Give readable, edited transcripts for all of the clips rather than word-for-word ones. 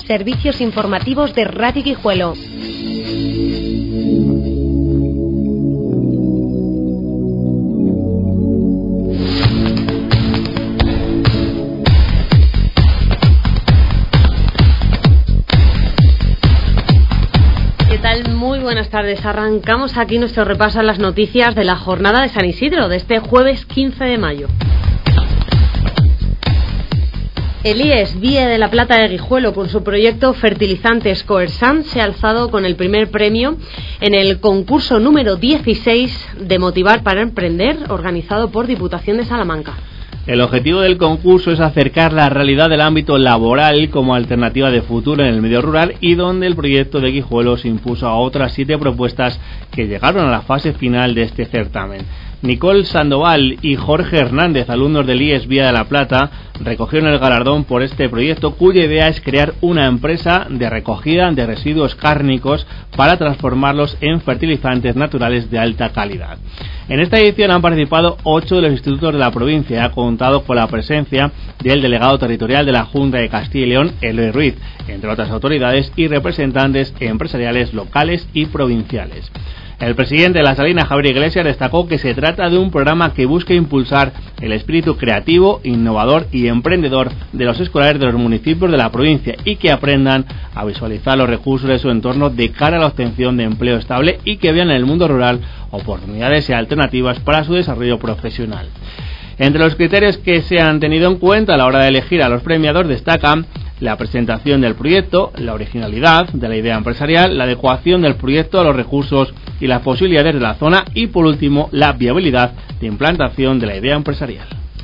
Servicios informativos de Radio Guijuelo. Muy buenas tardes. Arrancamos aquí nuestro repaso a las noticias de la jornada de San Isidro de este jueves 15 de mayo. El IES Vie de la Plata de Guijuelo, con su proyecto Fertilizantes Coersan, se ha alzado con el primer premio en el concurso número 16 de Motivar para Emprender, organizado por Diputación de Salamanca. El objetivo del concurso es acercar la realidad del ámbito laboral como alternativa de futuro en el medio rural, y donde el proyecto de Guijuelo se impuso a otras 7 propuestas que llegaron a la fase final de este certamen. Nicole Sandoval y Jorge Hernández, alumnos del IES Vie de la Plata, recogieron el galardón por este proyecto, cuya idea es crear una empresa de recogida de residuos cárnicos para transformarlos en fertilizantes naturales de alta calidad. En esta edición han participado 8 de los institutos de la provincia y ha contado con la presencia del delegado territorial de la Junta de Castilla y León, Eloy Ruiz, entre otras autoridades y representantes empresariales locales y provinciales. El presidente de La Salina, Javier Iglesias, destacó que se trata de un programa que busca impulsar el espíritu creativo, innovador y emprendedor de los escolares de los municipios de la provincia, y que aprendan a visualizar los recursos de su entorno de cara a la obtención de empleo estable y que vean en el mundo rural oportunidades y alternativas para su desarrollo profesional. Entre los criterios que se han tenido en cuenta a la hora de elegir a los premiados destacan la presentación del proyecto, la originalidad de la idea empresarial, la adecuación del proyecto a los recursos y las posibilidades de la zona y, por último, la viabilidad de implantación de la idea empresarial.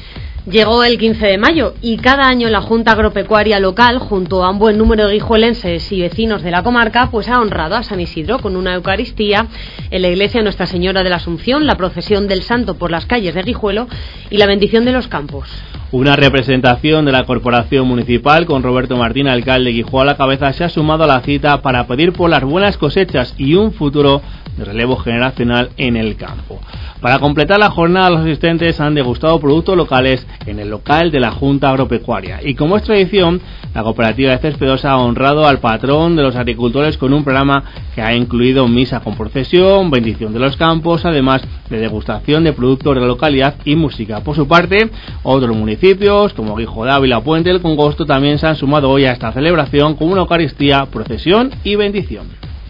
Llegó el 15 de mayo y cada año la Junta Agropecuaria Local, junto a un buen número de guijuelenses y vecinos de la comarca, pues ha honrado a San Isidro con una Eucaristía en la iglesia de Nuestra Señora de la Asunción, la procesión del Santo por las calles de Guijuelo y la bendición de los campos. Una representación de la Corporación Municipal, con Roberto Martín, alcalde de Guijuelo a la cabeza, se ha sumado a la cita para pedir por las buenas cosechas y un futuro de relevo generacional en el campo. Para completar la jornada, los asistentes han degustado productos locales en el local de la Junta Agropecuaria. Y como es tradición, la cooperativa de Céspedos ha honrado al patrón de los agricultores con un programa que ha incluido misa con procesión, bendición de los campos, además de degustación de productos de la localidad y música. Por su parte, otros municipios como Guijuelo de Ávila, Puente del Congosto también se han sumado hoy a esta celebración con una Eucaristía, procesión y bendición.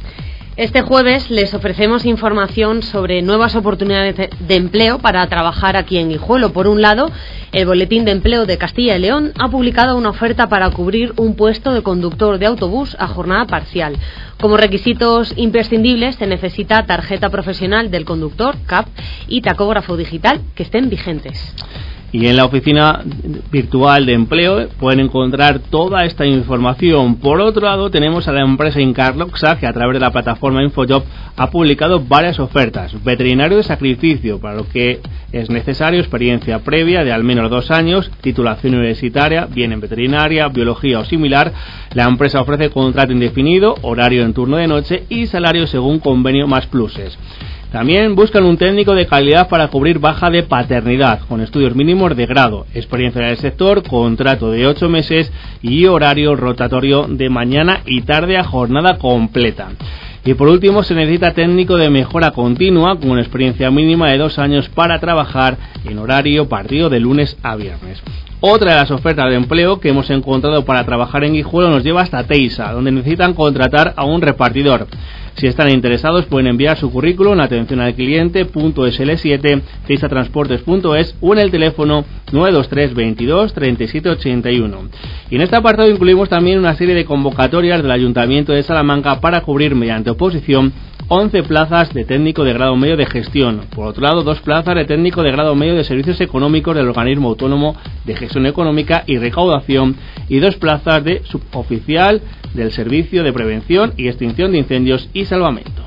Este jueves les ofrecemos información sobre nuevas oportunidades de empleo para trabajar aquí en Guijuelo. Por un lado, el Boletín de Empleo de Castilla y León ha publicado una oferta para cubrir un puesto de conductor de autobús a jornada parcial. Como requisitos imprescindibles se necesita tarjeta profesional del conductor, CAP, y tacógrafo digital que estén vigentes. Y en la oficina virtual de empleo pueden encontrar toda esta información. Por otro lado, tenemos a la empresa Incarloxa, que a través de la plataforma InfoJob ha publicado varias ofertas. Veterinario de sacrificio, para lo que es necesario experiencia previa de al menos 2 años, titulación universitaria, bien en veterinaria, biología o similar. La empresa ofrece contrato indefinido, horario en turno de noche y salario según convenio más pluses. También buscan un técnico de calidad para cubrir baja de paternidad, con estudios mínimos de grado, experiencia en el sector, contrato de 8 meses y horario rotatorio de mañana y tarde a jornada completa. Y por último, se necesita técnico de mejora continua con una experiencia mínima de 2 años para trabajar en horario partido de lunes a viernes. Otra de las ofertas de empleo que hemos encontrado para trabajar en Guijuelo nos lleva hasta Teisa, donde necesitan contratar a un repartidor. Si están interesados pueden enviar su currículum a atencionalcliente.sl7teisatransportes.es o en el teléfono 923 22 37 81. Y en este apartado incluimos también una serie de convocatorias del Ayuntamiento de Salamanca para cubrir mediante oposición 11 plazas de técnico de grado medio de gestión. Por otro lado, 2 plazas de técnico de grado medio de servicios económicos del organismo autónomo de gestión económica y recaudación y 2 plazas de suboficial del servicio de prevención y extinción de incendios y salvamento.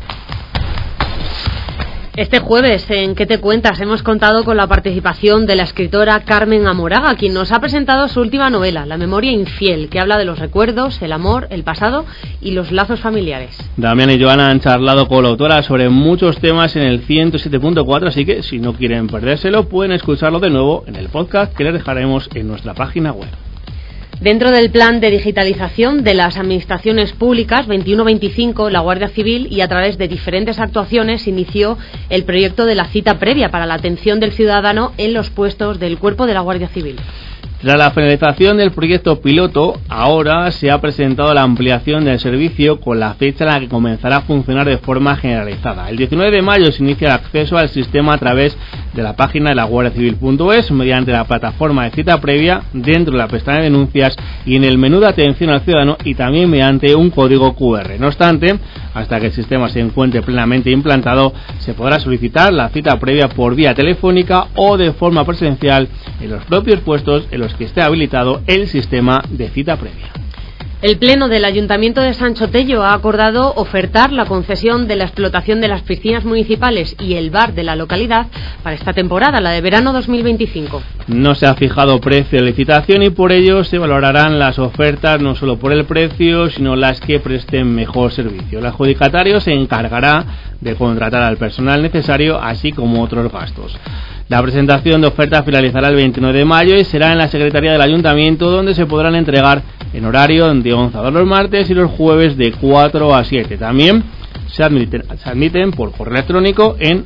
Este jueves, en ¿Qué te cuentas?, hemos contado con la participación de la escritora Carmen Amoraga, quien nos ha presentado su última novela, La memoria infiel, que habla de los recuerdos, el amor, el pasado y los lazos familiares. Damián y Joana han charlado con la autora sobre muchos temas en el 107.4, así que si no quieren perdérselo, pueden escucharlo de nuevo en el podcast que les dejaremos en nuestra página web. Dentro del plan de digitalización de las administraciones públicas 21-25, la Guardia Civil, y a través de diferentes actuaciones, inició el proyecto de la cita previa para la atención del ciudadano en los puestos del Cuerpo de la Guardia Civil. Tras la finalización del proyecto piloto, ahora se ha presentado la ampliación del servicio con la fecha en la que comenzará a funcionar de forma generalizada. El 19 de mayo se inicia el acceso al sistema a través de la página de la guardiacivil.es mediante la plataforma de cita previa dentro de la pestaña de denuncias y en el menú de atención al ciudadano, y también mediante un código QR. No obstante, hasta que el sistema se encuentre plenamente implantado, se podrá solicitar la cita previa por vía telefónica o de forma presencial en los propios puestos en los que esté habilitado el sistema de cita previa. El Pleno del Ayuntamiento de Sancho Tello ha acordado ofertar la concesión de la explotación de las piscinas municipales y el bar de la localidad para esta temporada, la de verano 2025. No se ha fijado precio de licitación y por ello se valorarán las ofertas no solo por el precio, sino las que presten mejor servicio. El adjudicatario se encargará de contratar al personal necesario, así como otros gastos. La presentación de ofertas finalizará el 29 de mayo y será en la Secretaría del Ayuntamiento, donde se podrán entregar en horario de 11 a 2 los martes y los jueves de 4 a 7. También se admiten por correo electrónico en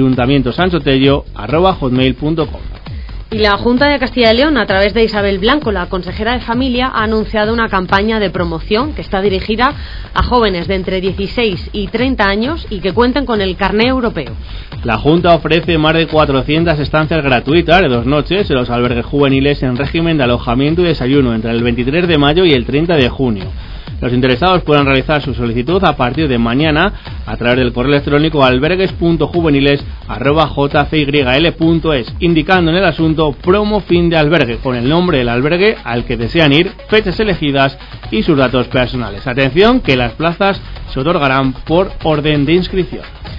ayuntamientosanchotello@hotmail.com. Y la Junta de Castilla y León, a través de Isabel Blanco, la consejera de Familia, ha anunciado una campaña de promoción que está dirigida a jóvenes de entre 16 y 30 años y que cuenten con el carné europeo. La Junta ofrece más de 400 estancias gratuitas de 2 noches en los albergues juveniles en régimen de alojamiento y desayuno entre el 23 de mayo y el 30 de junio. Los interesados pueden realizar su solicitud a partir de mañana a través del correo electrónico albergues.juveniles@jcyl.es, indicando en el asunto promo fin de albergue, con el nombre del albergue al que desean ir, fechas elegidas y sus datos personales. Atención, que las plazas se otorgarán por orden de inscripción.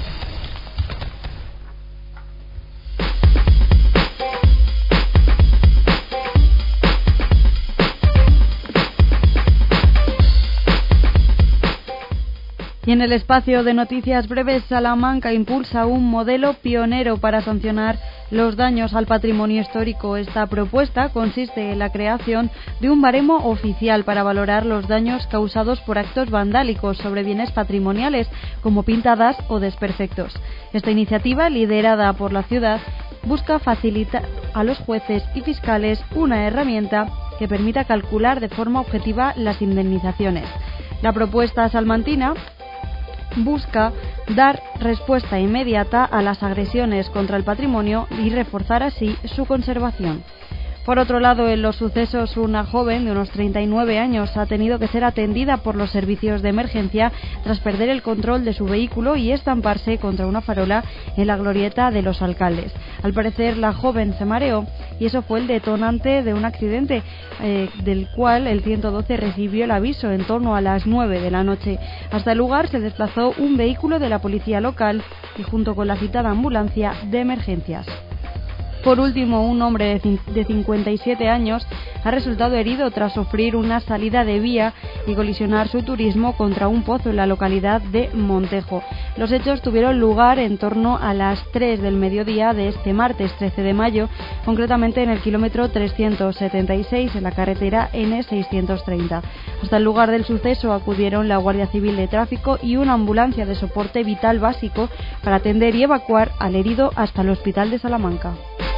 Y en el espacio de noticias breves, Salamanca impulsa un modelo pionero para sancionar los daños al patrimonio histórico. Esta propuesta consiste en la creación de un baremo oficial para valorar los daños causados por actos vandálicos sobre bienes patrimoniales, como pintadas o desperfectos. Esta iniciativa, liderada por la ciudad, busca facilitar a los jueces y fiscales una herramienta que permita calcular de forma objetiva las indemnizaciones. La propuesta salmantina busca dar respuesta inmediata a las agresiones contra el patrimonio y reforzar así su conservación. Por otro lado, en los sucesos, una joven de unos 39 años ha tenido que ser atendida por los servicios de emergencia tras perder el control de su vehículo y estamparse contra una farola en la glorieta de Los Alcaldes. Al parecer, la joven se mareó y eso fue el detonante de un accidente del cual el 112 recibió el aviso en torno a las 9 de la noche. Hasta el lugar se desplazó un vehículo de la policía local y junto con la citada ambulancia de emergencias. Por último, un hombre de 57 años ha resultado herido tras sufrir una salida de vía y colisionar su turismo contra un pozo en la localidad de Montejo. Los hechos tuvieron lugar en torno a las 3 del mediodía de este martes 13 de mayo, concretamente en el kilómetro 376 en la carretera N630. Hasta el lugar del suceso acudieron la Guardia Civil de Tráfico y una ambulancia de soporte vital básico para atender y evacuar al herido hasta el hospital de Salamanca.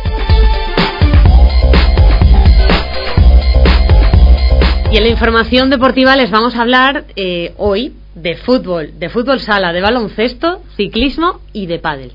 Y en la información deportiva les vamos a hablar hoy de fútbol sala, de baloncesto, ciclismo y de pádel.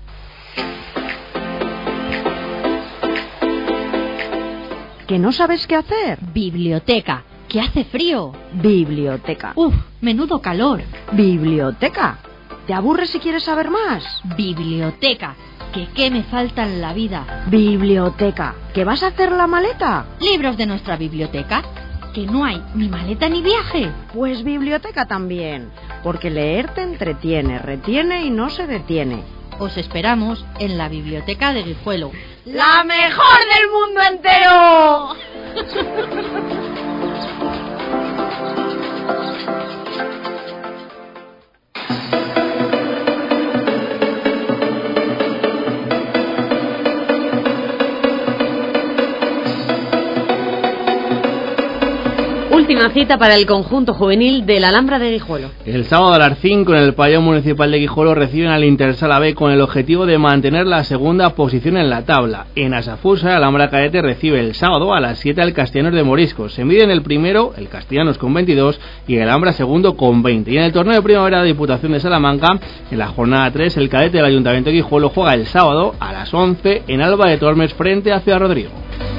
¿Que no sabes qué hacer? Biblioteca. ¿Que hace frío? Biblioteca. Uf, menudo calor. Biblioteca. ¿Te aburres si quieres saber más? Biblioteca. ¿Que qué me falta en la vida? Biblioteca. ¿Que vas a hacer la maleta? Libros de nuestra biblioteca. ¿Que no hay ni maleta ni viaje? Pues biblioteca también, porque leer te entretiene, retiene y no se detiene. Os esperamos en la biblioteca de Guijuelo. ¡La mejor del mundo entero! Última cita para el conjunto juvenil de la Alhambra de Guijuelo. El sábado a las 5 en el pabellón municipal de Guijuelo reciben al Intersala B con el objetivo de mantener la segunda posición en la tabla. En Asafusa, el Alhambra Cadete recibe el sábado a las 7 al Castellanos de Moriscos. Se miden el primero, el Castellanos con 22 y el Alhambra segundo con 20. Y en el torneo de primavera de Diputación de Salamanca, en la jornada 3, el Cadete del Ayuntamiento de Guijuelo juega el sábado a las 11 en Alba de Tormes frente a Ciudad Rodrigo.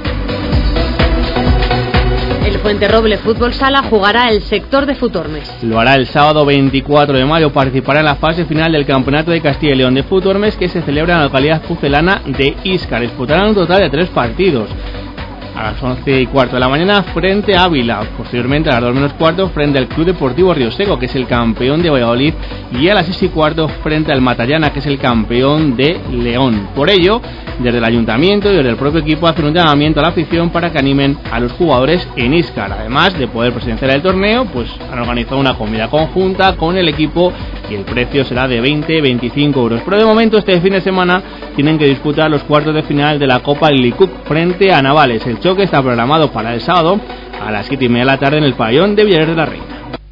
El Fuenterroble Fútbol Sala jugará el sector de Futormes. Lo hará el sábado 24 de mayo. Participará en la fase final del Campeonato de Castilla y León de Futormes que se celebra en la localidad pucelana de Íscar. Disputarán un total de 3 partidos. A las 11:15 de la mañana frente a Ávila, posteriormente a las 2:15 frente al Club Deportivo Río Seco, que es el campeón de Valladolid, y a las 6:15 frente al Matallana, que es el campeón de León. Por ello, desde el ayuntamiento y desde el propio equipo hacen un llamamiento a la afición para que animen a los jugadores en Íscar. Además de poder presenciar el torneo, pues han organizado una comida conjunta con el equipo y el precio será de 20-25 euros. Pero de momento este fin de semana tienen que disputar los cuartos de final de la Copa Licup frente a Navales. El choque está programado para el sábado a las 7:30 de la tarde en el pabellón de Villares de la Reina.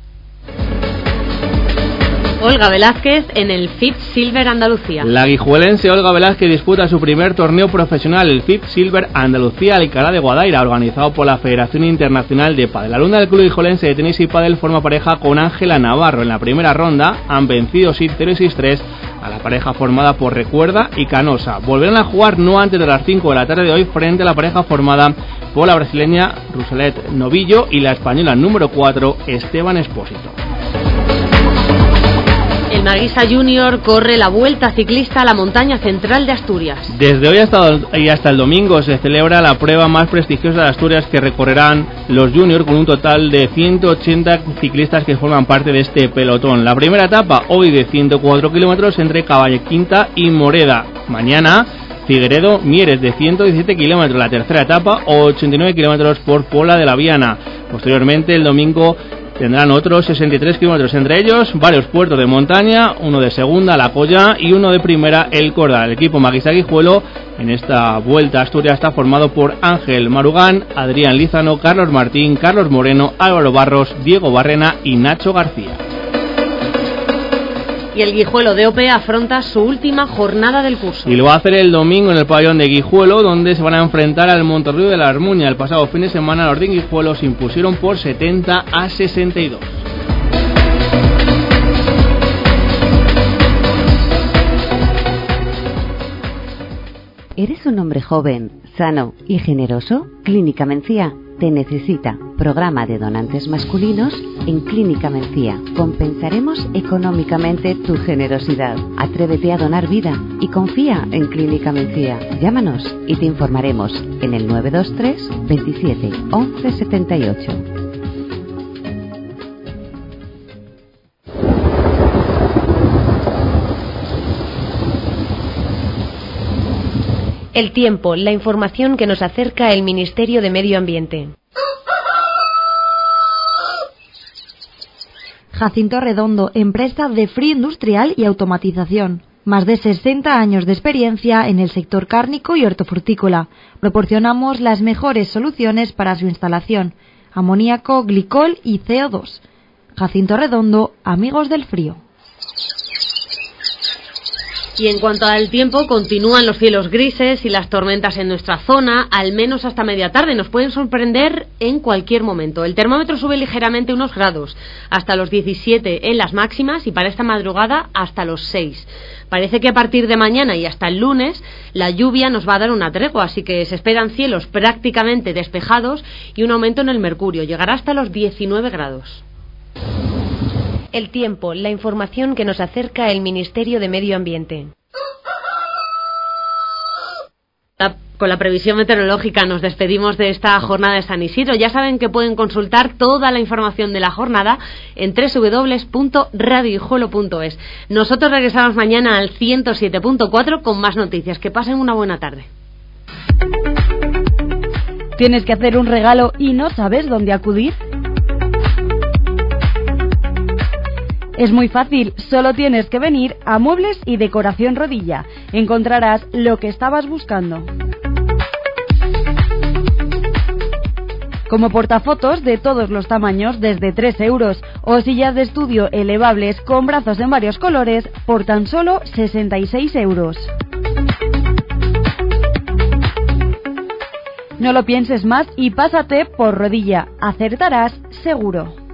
Olga Velázquez en el FIP Silver Andalucía. La guijuelense Olga Velázquez disputa su primer torneo profesional, el FIP Silver Andalucía Alcalá de Guadaira, organizado por la Federación Internacional de Pádel. La alumna del Club Guijuelense de Tenis y Pádel forma pareja con Ángela Navarro. En la primera ronda han vencido 6-0 y 6-3 a la pareja formada por Recuerda y Canosa. Volverán a jugar no antes de las 5 de la tarde de hoy frente a la pareja formada por la brasileña Rousselet Novillo y la española número 4 Esteban Espósito. El Maguisa Junior corre la Vuelta Ciclista a la Montaña Central de Asturias. Desde hoy hasta el domingo se celebra la prueba más prestigiosa de Asturias, que recorrerán los Junior con un total de 180 ciclistas que forman parte de este pelotón. La primera etapa hoy de 104 kilómetros entre Caballequinta y Moreda. Mañana Figueredo Mieres de 117 kilómetros. La tercera etapa 89 kilómetros por Pola de la Viana. Posteriormente el domingo tendrán otros 63 kilómetros, entre ellos varios puertos de montaña, uno de segunda, La Colla, y uno de primera, El Corda. El equipo Maguisa Guijuelo en esta Vuelta a Asturias está formado por Ángel Marugán, Adrián Lízano, Carlos Martín, Carlos Moreno, Álvaro Barros, Diego Barrena y Nacho García. Y el Guijuelo de OPE afronta su última jornada del curso. Y lo va a hacer el domingo en el pabellón de Guijuelo, donde se van a enfrentar al Monterrey de la Armuña. El pasado fin de semana los de Guijuelo se impusieron por 70-62. ¿Eres un hombre joven, sano y generoso? Clínica Mencía te necesita. Programa de donantes masculinos en Clínica Mencía. Compensaremos económicamente tu generosidad. Atrévete a donar vida y confía en Clínica Mencía. Llámanos y te informaremos en el 923 27 11 78. El tiempo, la información que nos acerca el Ministerio de Medio Ambiente. Jacinto Redondo, empresa de frío industrial y automatización. Más de 60 años de experiencia en el sector cárnico y hortofrutícola. Proporcionamos las mejores soluciones para su instalación: amoníaco, glicol y CO2. Jacinto Redondo, amigos del frío. Y en cuanto al tiempo, continúan los cielos grises y las tormentas en nuestra zona, al menos hasta media tarde. Nos pueden sorprender en cualquier momento. El termómetro sube ligeramente unos grados, hasta los 17 en las máximas, y para esta madrugada hasta los 6. Parece que a partir de mañana y hasta el lunes la lluvia nos va a dar una tregua, así que se esperan cielos prácticamente despejados y un aumento en el mercurio. Llegará hasta los 19 grados. El tiempo, la información que nos acerca el Ministerio de Medio Ambiente. Con la previsión meteorológica nos despedimos de esta jornada de San Isidro. Ya saben que pueden consultar toda la información de la jornada en www.radioguijuelo.es. Nosotros regresamos mañana al 107.4 con más noticias. Que pasen una buena tarde. ¿Tienes que hacer un regalo y no sabes dónde acudir? Es muy fácil, solo tienes que venir a Muebles y Decoración Rodilla. Encontrarás lo que estabas buscando. como portafotos de todos los tamaños desde 3 euros o sillas de estudio elevables con brazos en varios colores por tan solo 66 euros. No lo pienses más y pásate por Rodilla. Acertarás seguro.